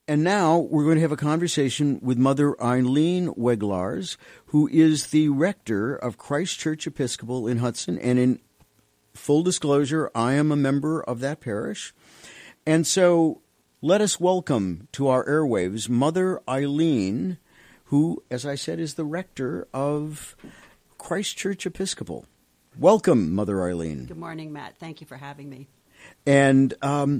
And now we're going to have a conversation with Mother Eileen Weglars, who is the rector of Christ Church Episcopal in Hudson. And in full disclosure, I am a member of that parish. And so let us welcome to our airwaves Mother Eileen, who, as I said, is the rector of Christ Church Episcopal. Welcome, Mother Eileen. Good morning, Matt. Thank you for having me. And,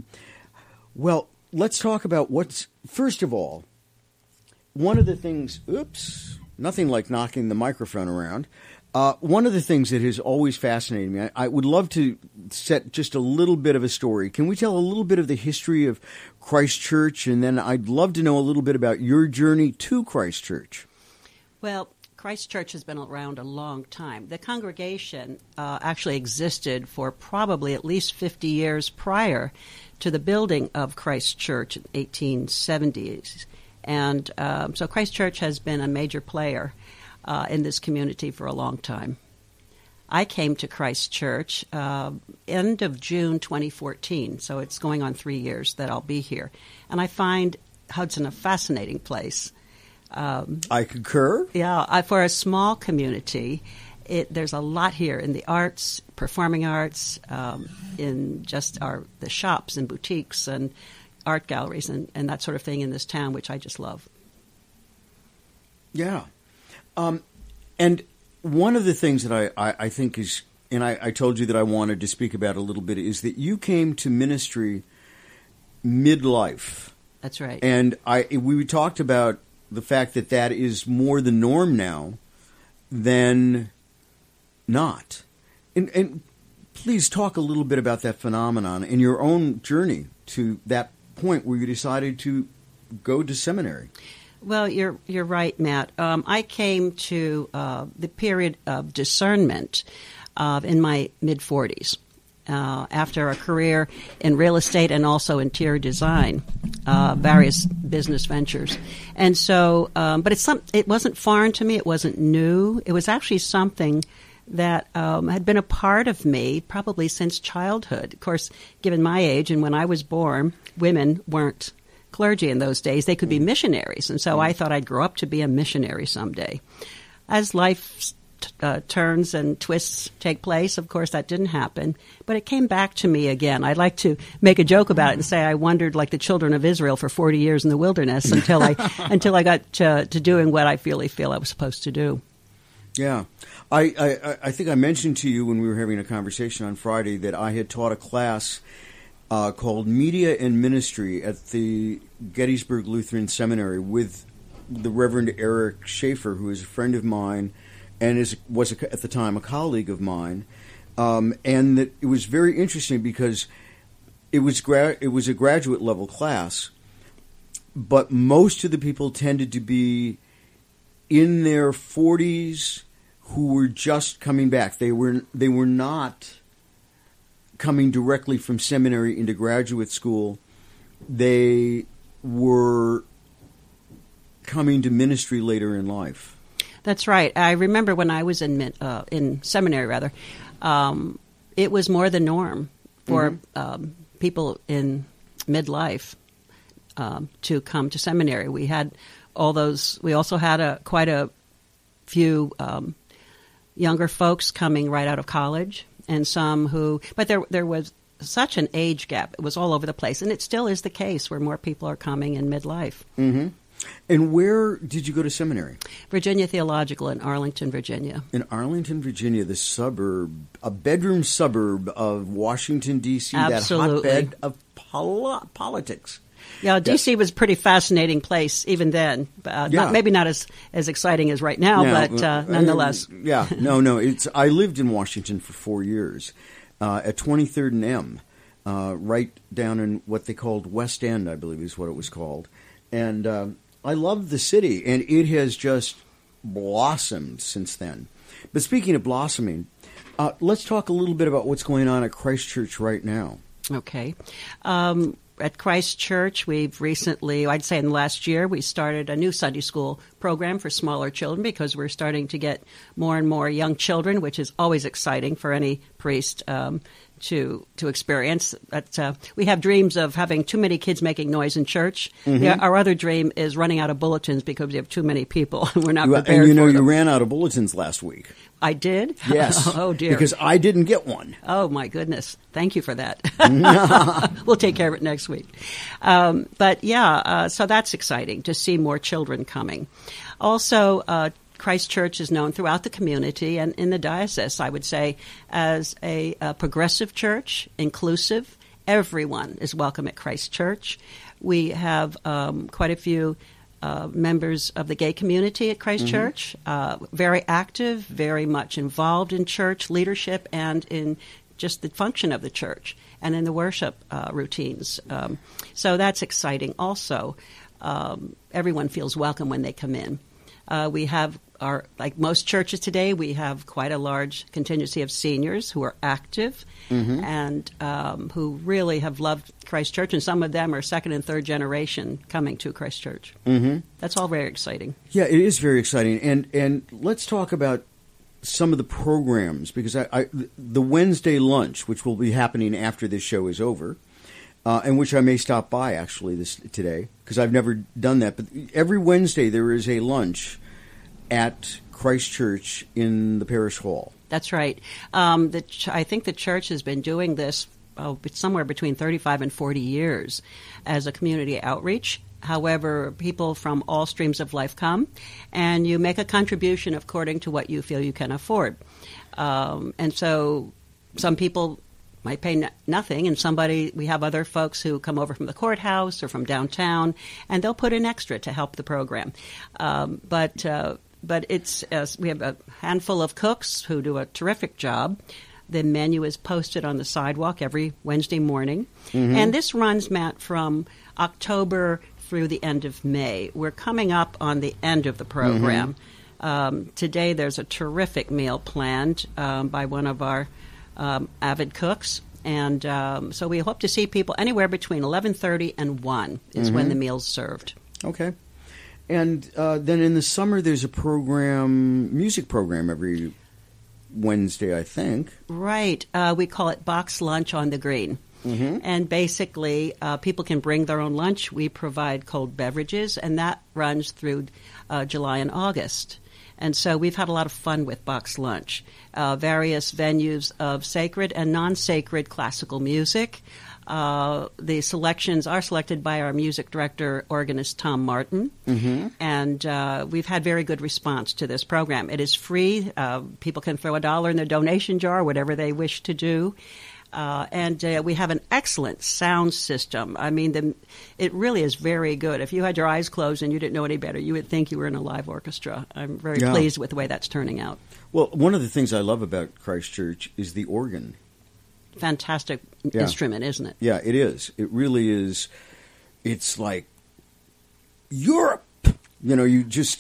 well, let's talk about first of all, one of the things, nothing like knocking the microphone around. One of the things that has always fascinated me, I would love to set just a little bit of a story. Can we tell a little bit of the history of Christ Church? And then I'd love to know a little bit about your journey to Christ Church. Well, Christ Church has been around a long time. The congregation actually existed for probably at least 50 years prior to the building of Christ Church in 1870s. And so Christ Church has been a major player in this community for a long time. I came to Christ Church end of June 2014, so it's going on 3 years that I'll be here. And I find Hudson a fascinating place. I concur. Yeah, for a small community, there's a lot here in the arts, performing arts, in just the shops and boutiques and art galleries and that sort of thing in this town, which I just love. Yeah. And one of the things that I think is, and I told you that I wanted to speak about a little bit, is that you came to ministry midlife. That's right. And we talked about the fact that is more the norm now than not. And please talk a little bit about that phenomenon and your own journey to that point where you decided to go to seminary. Well, you're right, Matt. I came to the period of discernment in my mid-40s after a career in real estate and also interior design, various business ventures. And so, but it wasn't foreign to me. It wasn't new. It was actually something that had been a part of me probably since childhood. Of course, given my age and when I was born, women weren't clergy in those days. They could be missionaries. And so I thought I'd grow up to be a missionary someday. As life turns and twists take place, of course, that didn't happen. But it came back to me again. I'd like to make a joke about it and say I wandered like the children of Israel for 40 years in the wilderness until I got to doing what I feel I was supposed to do. Yeah. I think I mentioned to you when we were having a conversation on Friday that I had taught a class called Media and Ministry at the Gettysburg Lutheran Seminary with the Reverend Eric Schaefer, who is a friend of mine and was at the time a colleague of mine. And that it was very interesting because it was a graduate level class, but most of the people tended to be in their 40s who were just coming back. They were not coming directly from seminary into graduate school. They were coming to ministry later in life. That's right. I remember when I was in seminary, it was more the norm for people in midlife to come to seminary. We had all those. We also had quite a few younger folks coming right out of college, and some who. But there was such an age gap. It was all over the place, and it still is the case where more people are coming in midlife. Mm-hmm. And where did you go to seminary? Virginia Theological in Arlington, Virginia. In Arlington, Virginia, the suburb, a bedroom suburb of Washington, D.C., Absolutely. That hotbed of politics. Yeah, D.C. was a pretty fascinating place even then. Maybe not as exciting as right now, but nonetheless. I lived in Washington for 4 years at 23rd and M, right down in what they called West End, I believe is what it was called. And I loved the city, and it has just blossomed since then. But speaking of blossoming, let's talk a little bit about what's going on at Christ Church right now. Okay. At Christ Church, we've recently, I'd say in the last year, we started a new Sunday school program for smaller children because we're starting to get more and more young children, which is always exciting for any priest to experience. But we have dreams of having too many kids making noise in church. Our other dream is running out of bulletins because we have too many people and we're not prepared. And for them. you ran out of bulletins last week. I did? Yes. Oh, dear. Because I didn't get one. Oh, my goodness. Thank you for that. We'll take care of it next week. But, yeah, so that's exciting to see more children coming. Also, Christ Church is known throughout the community and in the diocese, I would say, as a progressive church, inclusive. Everyone is welcome at Christ Church. We have quite a few members of the gay community at Christ Church, very active, very much involved in church leadership and in just the function of the church and in the worship routines. So that's exciting also. Everyone feels welcome when they come in. We have like most churches today, we have quite a large contingency of seniors who are active and who really have loved Christ Church, and some of them are second and third generation coming to Christ Church. That's all very exciting. Yeah, it is very exciting. And let's talk about some of the programs, because the Wednesday lunch, which will be happening after this show is over, and which I may stop by actually today, because I've never done that. But every Wednesday there is a lunch at Christ Church in the parish hall. That's right. I think the church has been doing this somewhere between 35 and 40 years as a community outreach. However, people from all streams of life come, and you make a contribution according to what you feel you can afford. And so some people might pay nothing, and we have other folks who come over from the courthouse or from downtown, and they'll put in extra to help the program. But it's we have a handful of cooks who do a terrific job. The menu is posted on the sidewalk every Wednesday morning. And this runs, Matt, from October through the end of May. We're coming up on the end of the program. Today there's a terrific meal planned by one of our avid cooks. And so we hope to see people anywhere between 11:30 and 1 is when the meal's served. Okay. And then in the summer, there's a music program every Wednesday, I think. Right. We call it Box Lunch on the Green. And basically, people can bring their own lunch. We provide cold beverages, and that runs through July and August. And so we've had a lot of fun with Box Lunch. Various venues of sacred and non-sacred classical music. The selections are selected by our music director, organist Tom Martin, and we've had very good response to this program. It is free. People can throw $1 in their donation jar, whatever they wish to do. And we have an excellent sound system. I mean, it really is very good. If you had your eyes closed and you didn't know any better, you would think you were in a live orchestra. I'm very pleased with the way that's turning out. Well, one of the things I love about Christ Church is the organ. Fantastic instrument, isn't it? Yeah, it is. It really is. It's like Europe. You just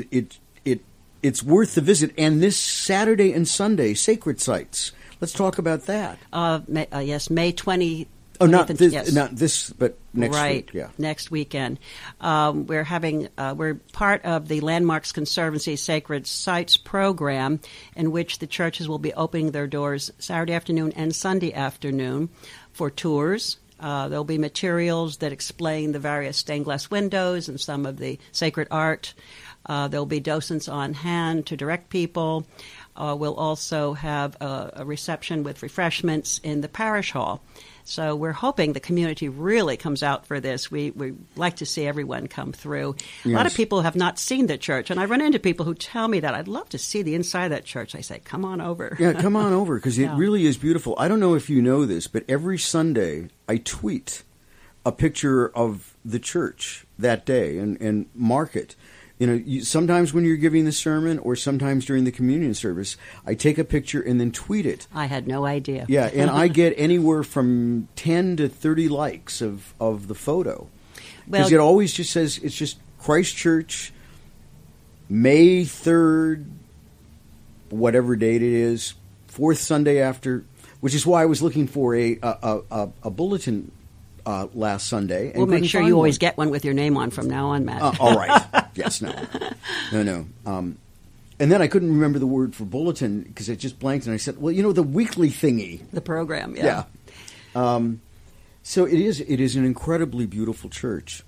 it's worth the visit. And this Saturday and Sunday, sacred sites. Let's talk about that. May 20. Oh, not this, but next week. Yeah, next weekend. We're part of the Landmarks Conservancy Sacred Sites program, in which the churches will be opening their doors Saturday afternoon and Sunday afternoon for tours. There'll be materials that explain the various stained glass windows and some of the sacred art. There'll be docents on hand to direct people. We'll also have a reception with refreshments in the parish hall. So we're hoping the community really comes out for this. We like to see everyone come through. Yes. A lot of people have not seen the church, and I run into people who tell me that I'd love to see the inside of that church. I say, come on over. Yeah, come on over, because it really is beautiful. I don't know if you know this, but every Sunday I tweet a picture of the church that day and mark it. Sometimes when you're giving the sermon or sometimes during the communion service, I take a picture and then tweet it. I had no idea. Yeah, and I get anywhere from 10 to 30 likes of the photo. Because it always just says, it's just Christ Church, May 3rd, whatever date it is, fourth Sunday after, which is why I was looking for a bulletin last Sunday. We'll make sure you always get one with your name on from now on, Matt. All right. Yes, no. And then I couldn't remember the word for bulletin because it just blanked, and I said, well, the weekly thingy. The program, yeah. So it is an incredibly beautiful church.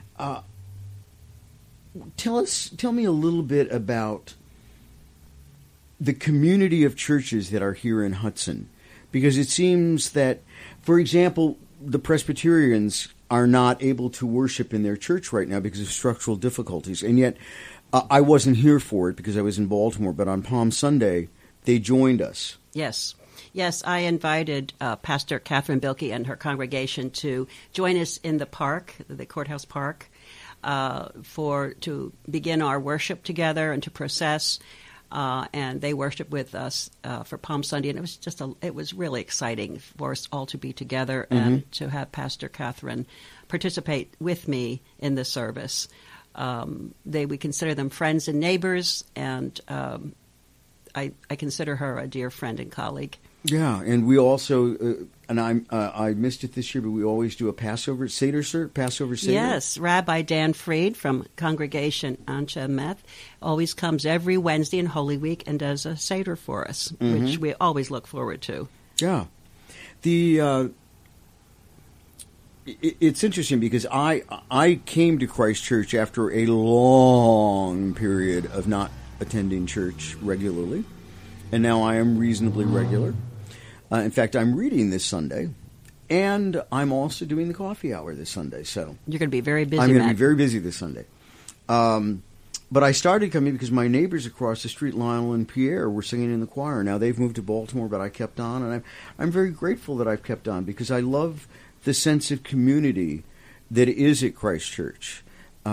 Tell me a little bit about the community of churches that are here in Hudson, because it seems that, for example, the Presbyterians are not able to worship in their church right now because of structural difficulties, and yet I wasn't here for it because I was in Baltimore, but on Palm Sunday, they joined us. Yes. Yes, I invited Pastor Catherine Bilkey and her congregation to join us in the park, the courthouse park, to begin our worship together and to process. And they worshiped with us for Palm Sunday, and it was it was really exciting for us all to be together and to have Pastor Catherine participate with me in the service. We consider them friends and neighbors, and I consider her a dear friend and colleague. Yeah, and we also, I missed it this year, but we always do a Passover Seder. Yes, Rabbi Dan Fried from Congregation Anshe Meth always comes every Wednesday in Holy Week and does a Seder for us, which we always look forward to. Yeah. It's interesting because I came to Christ Church after a long period of not attending church regularly, and now I am reasonably regular. In fact, I'm reading this Sunday, and I'm also doing the coffee hour this Sunday. So you're going to be very busy. I'm going to be very busy this Sunday. But I started coming because my neighbors across the street, Lionel and Pierre, were singing in the choir. Now they've moved to Baltimore, but I kept on, and I'm very grateful that I've kept on because I love the sense of community that is at Christ Church.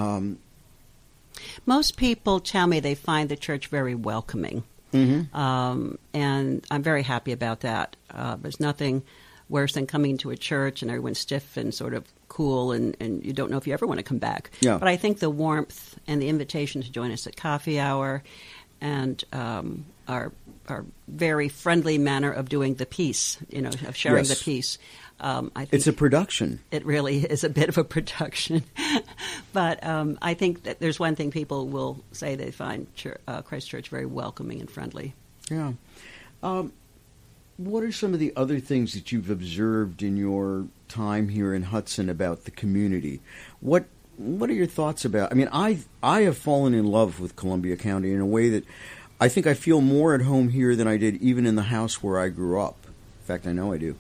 Most people tell me they find the church very welcoming. And I'm very happy about that. There's nothing worse than coming to a church and everyone's stiff and sort of cool and you don't know if you ever want to come back. Yeah. But I think the warmth and the invitation to join us at coffee hour and our very friendly manner of doing the peace, of sharing the peace. I think it's a production. It really is a bit of a production. But I think that there's one thing people will say they find Christ Church very welcoming and friendly. Yeah. What are some of the other things that you've observed in your time here in Hudson about the community? What are your thoughts about? I mean, I have fallen in love with Columbia County in a way that I think I feel more at home here than I did even in the house where I grew up. In fact, I know I do.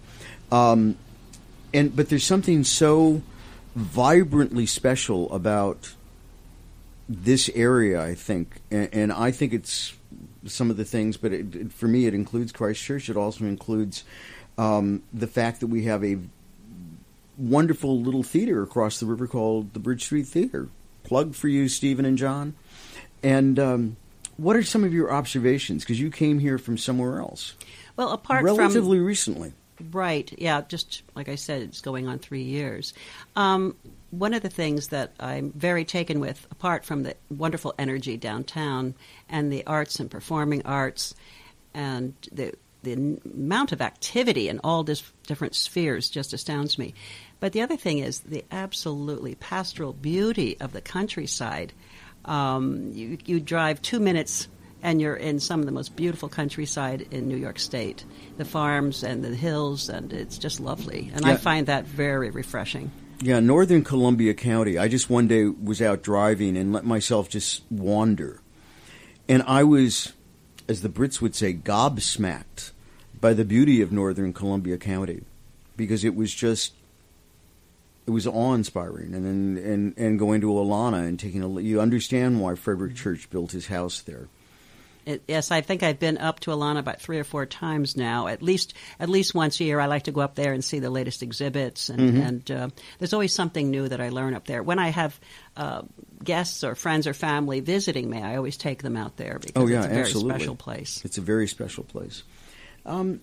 But there's something so vibrantly special about this area, I think, and I think it's some of the things. But for me, it includes Christ Church. It also includes the fact that we have a wonderful little theater across the river called the Bridge Street Theater. Plug for you, Stephen and John. And what are some of your observations? Because you came here from somewhere else. Well, apart relatively recently. Right, yeah, just like I said, it's going on 3 years. One of the things that I'm very taken with, apart from the wonderful energy downtown and the arts and performing arts and the amount of activity in all different spheres just astounds me. But the other thing is the absolutely pastoral beauty of the countryside. You drive 2 minutes and you're in some of the most beautiful countryside in New York State, the farms and the hills, and it's just lovely. And I find that very refreshing. Yeah, Northern Columbia County. I just one day was out driving and let myself just wander. And I was, as the Brits would say, gobsmacked by the beauty of Northern Columbia County, because it was awe-inspiring. And going to Alana and you understand why Frederick Church built his house there. Yes, I think I've been up to Alana about 3 or 4 times now. At least once a year, I like to go up there and see the latest exhibits. And there's always something new that I learn up there. When I have guests or friends or family visiting me, I always take them out there because it's a very special place. It's a very special place. One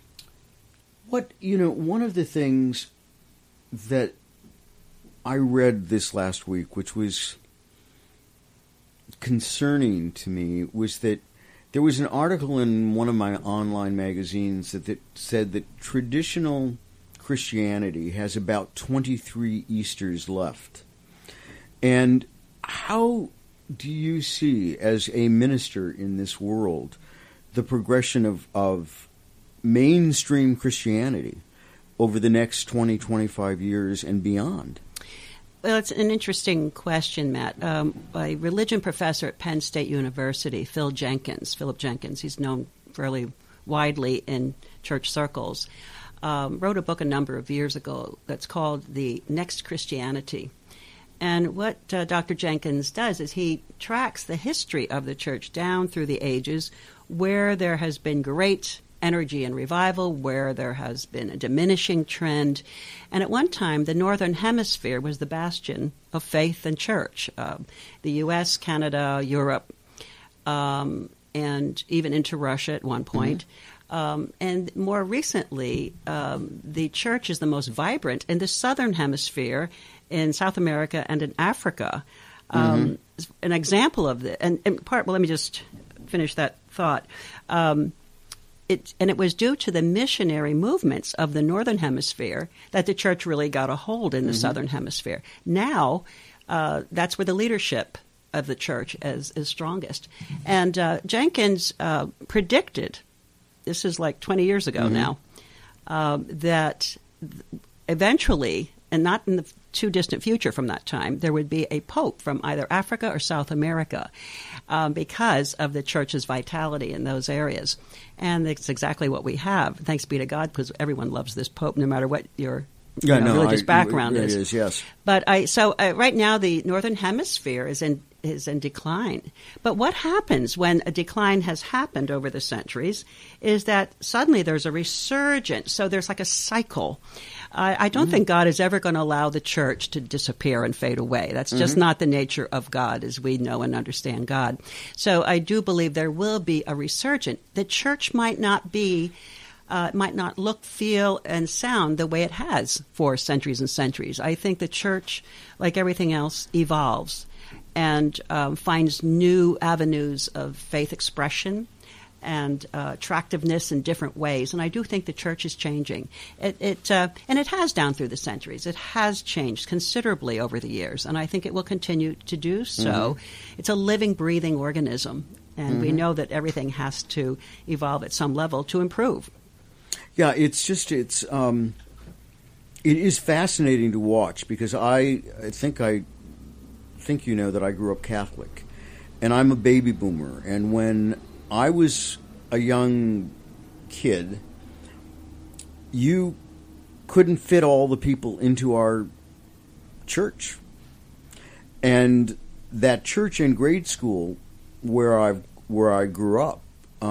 of the things that I read this last week, which was concerning to me, was that there was an article in one of my online magazines that said that traditional Christianity has about 23 Easters left. And how do you see as a minister in this world the progression of mainstream Christianity over the next 20, 25 years and beyond? Well, it's an interesting question, Matt. A religion professor at Penn State University, Philip Jenkins, he's known fairly widely in church circles, wrote a book a number of years ago that's called The Next Christianity. And what Dr. Jenkins does is he tracks the history of the church down through the ages, where there has been great energy and revival, where there has been a diminishing trend. And at one time, the Northern Hemisphere was the bastion of faith and church. The U.S., Canada, Europe, and even into Russia at one point. And more recently, the church is the most vibrant in the Southern Hemisphere, in South America and in Africa. An example of this, let me just finish that thought. It was due to the missionary movements of the Northern Hemisphere that the church really got a hold in the Southern Hemisphere. Now, that's where the leadership of the church is strongest. And Jenkins predicted, this is like 20 years ago now, that eventually, and not in the too distant future from that time, there would be a pope from either Africa or South America because of the church's vitality in those areas. And it's exactly what we have. Thanks be to God, because everyone loves this pope, no matter what your religious background is. It is, yes. But right now, the Northern Hemisphere is in decline. But what happens when a decline has happened over the centuries is that suddenly there's a resurgence. So there's like a cycle. I don't think God is ever going to allow the church to disappear and fade away. That's just not the nature of God as we know and understand God. So I do believe there will be a resurgence. The church might not look, feel, and sound the way it has for centuries and centuries. I think the church, like everything else, evolves and finds new avenues of faith expression and attractiveness in different ways. And I do think the church is changing. And it has down through the centuries. It has changed considerably over the years, and I think it will continue to do so. It's a living, breathing organism, and we know that everything has to evolve at some level to improve. Yeah, it is fascinating to watch, because I think you know that I grew up Catholic, and I'm a baby boomer. And when I was a young kid, you couldn't fit all the people into our church. And that church in grade school where I grew up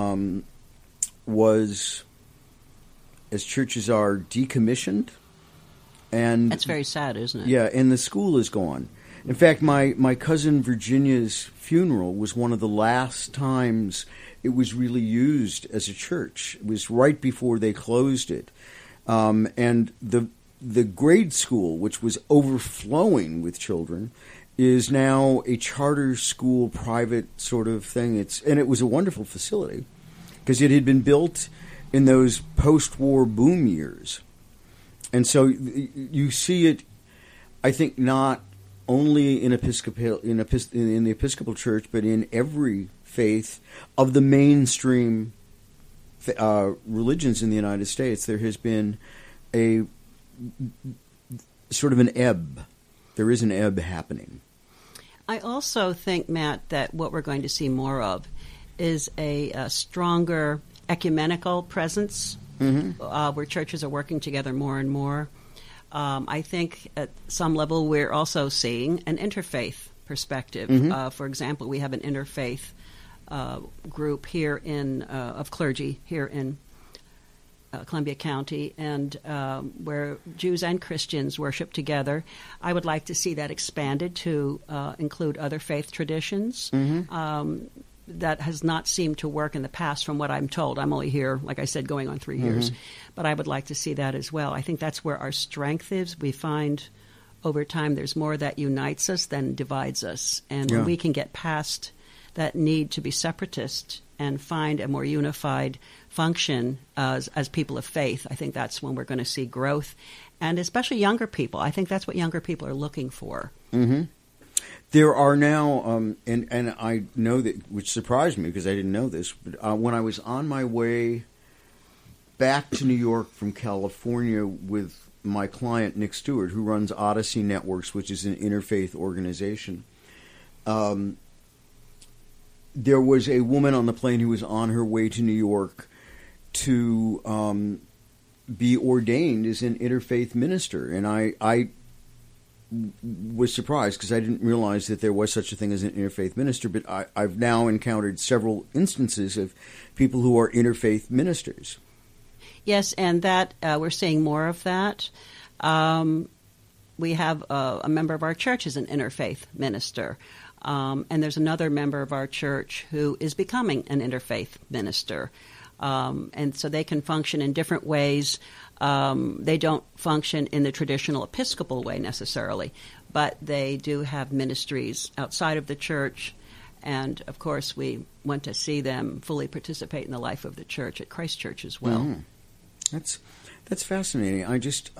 was, as churches are, decommissioned. And that's very sad, isn't it? Yeah, and the school is gone. In fact, my cousin Virginia's funeral was one of the last times it was really used as a church. It was right before they closed it. And the grade school, which was overflowing with children, is now a charter school, private sort of thing. And it was a wonderful facility because it had been built in those post-war boom years. And so you see it, I think, not only in the Episcopal Church, but in every faith of the mainstream religions in the United States. There has been a sort of an ebb. There is an ebb happening. I also think, Matt, that what we're going to see more of is a stronger ecumenical presence, where churches are working together more and more. I think at some level we're also seeing an interfaith perspective. For example, we have an interfaith group here of clergy here in Columbia County, and where Jews and Christians worship together. I would like to see that expanded to include other faith traditions. That has not seemed to work in the past, from what I'm told. I'm only here, like I said, going on 3 years. But I would like to see that as well. I think that's where our strength is. We find over time there's more that unites us than divides us. And when we can get past that need to be separatist and find a more unified function as people of faith, I think that's when we're going to see growth. And especially younger people. I think that's what younger people are looking for. There are now, and I know that, which surprised me because I didn't know this, but when I was on my way back to New York from California with my client, Nick Stewart, who runs Odyssey Networks, which is an interfaith organization, there was a woman on the plane who was on her way to New York to be ordained as an interfaith minister. And I was surprised because I didn't realize that there was such a thing as an interfaith minister, but I've now encountered several instances of people who are interfaith ministers. Yes, and that we're seeing more of that. We have a member of our church is an interfaith minister, and there's another member of our church who is becoming an interfaith minister. And so they can function in different ways. They don't function in the traditional Episcopal way necessarily, but they do have ministries outside of the church. And, of course, we want to see them fully participate in the life of the church at Christ Church as well. Mm. That's fascinating. I just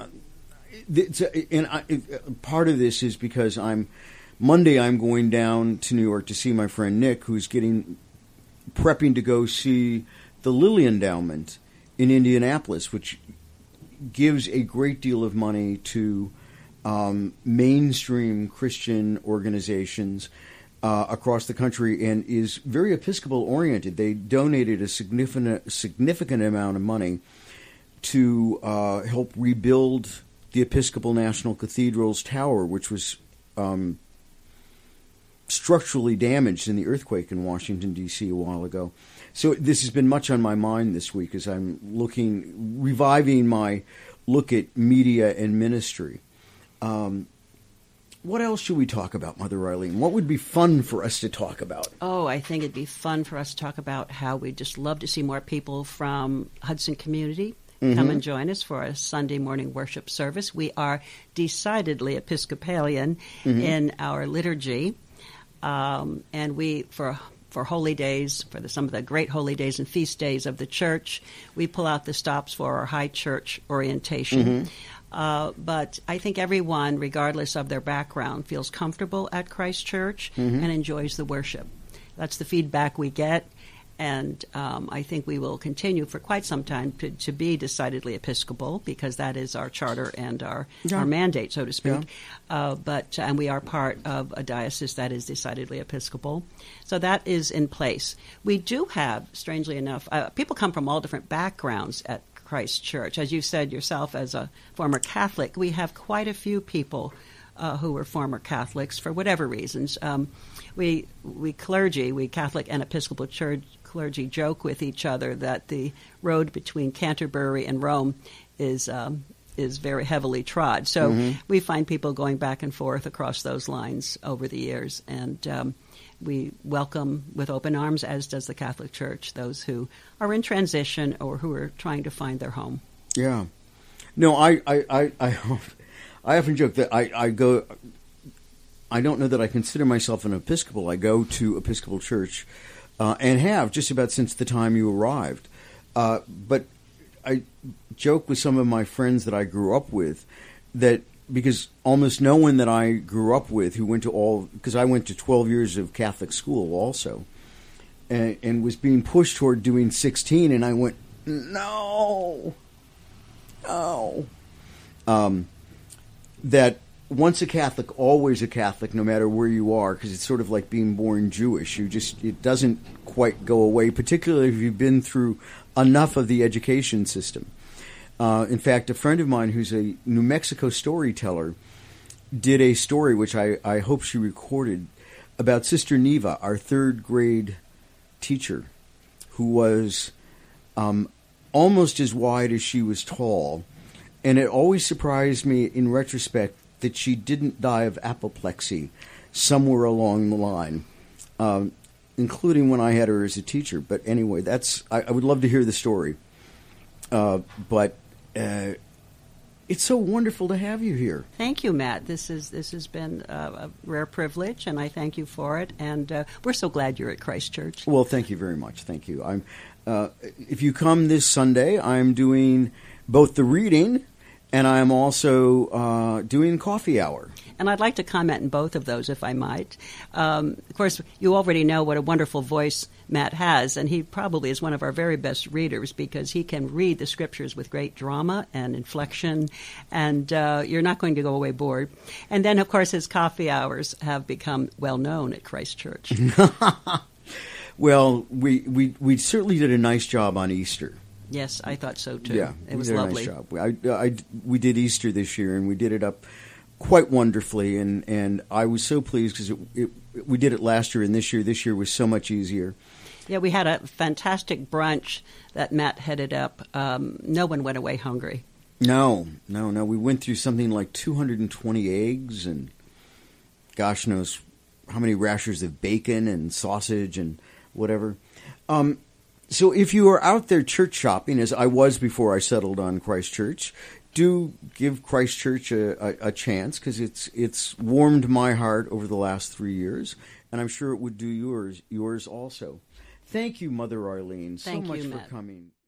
part of this is because Monday I'm going down to New York to see my friend Nick, who's prepping to go see the Lilly Endowment in Indianapolis, which gives a great deal of money to mainstream Christian organizations across the country and is very Episcopal oriented. They donated a significant amount of money to help rebuild the Episcopal National Cathedral's tower, which was structurally damaged in the earthquake in Washington, D.C. a while ago. So this has been much on my mind this week as I'm reviving my look at media and ministry. What else should we talk about, Mother Eileen? What would be fun for us to talk about? Oh, I think it'd be fun for us to talk about how we'd just love to see more people from Hudson Community come and join us for a Sunday morning worship service. We are decidedly Episcopalian in our liturgy, and we, for holy days, for some of the great holy days and feast days of the church, we pull out the stops for our high church orientation. But I think everyone, regardless of their background, feels comfortable at Christ Church and enjoys the worship. That's the feedback we get. And I think we will continue for quite some time to be decidedly Episcopal, because that is our charter and our mandate, so to speak. And we are part of a diocese that is decidedly Episcopal. So that is in place. We do have, strangely enough, people come from all different backgrounds at Christ Church. As you said yourself, as a former Catholic, we have quite a few people who were former Catholics for whatever reasons. We Catholic and Episcopal Church clergy joke with each other that the road between Canterbury and Rome is very heavily trod. So we find people going back and forth across those lines over the years, and we welcome with open arms, as does the Catholic Church, those who are in transition or who are trying to find their home. Yeah. No, I often joke that I go. I don't know that I consider myself an Episcopal. I go to Episcopal Church and have just about since the time you arrived. But I joke with some of my friends that I grew up with that because almost no one that I grew up with who went to because I went to 12 years of Catholic school also and was being pushed toward doing 16, and I went, no. That once a Catholic, always a Catholic, no matter where you are, because it's sort of like being born Jewish. It doesn't quite go away, particularly if you've been through enough of the education system. In fact, a friend of mine who's a New Mexico storyteller did a story, which I hope she recorded, about Sister Neva, our third grade teacher, who was almost as wide as she was tall. And it always surprised me in retrospect that she didn't die of apoplexy somewhere along the line, including when I had her as a teacher. But anyway, I would love to hear the story. But it's so wonderful to have you here. Thank you, Matt. This has been a rare privilege, and I thank you for it. And we're so glad you're at Christ Church. Well, thank you very much. Thank you. If you come this Sunday, I'm doing both the reading and I am also doing Coffee Hour. And I'd like to comment on both of those, if I might. Of course, you already know what a wonderful voice Matt has, and he probably is one of our very best readers because he can read the scriptures with great drama and inflection, and you're not going to go away bored. And then, of course, his coffee hours have become well known at Christ Church. Well, we certainly did a nice job on Easter. Yes, I thought so too. Yeah, it was did lovely. A nice job. We did Easter this year, and we did it up quite wonderfully, and I was so pleased because we did it last year, and this year was so much easier. Yeah, we had a fantastic brunch that Matt headed up. No one went away hungry. No. We went through something like 220 eggs and gosh knows how many rashers of bacon and sausage and whatever. So if you are out there church shopping, as I was before I settled on Christ Church, do give Christ Church a chance because it's warmed my heart over the last 3 years, and I'm sure it would do yours also. Thank you, Mother Arlene, so much for coming.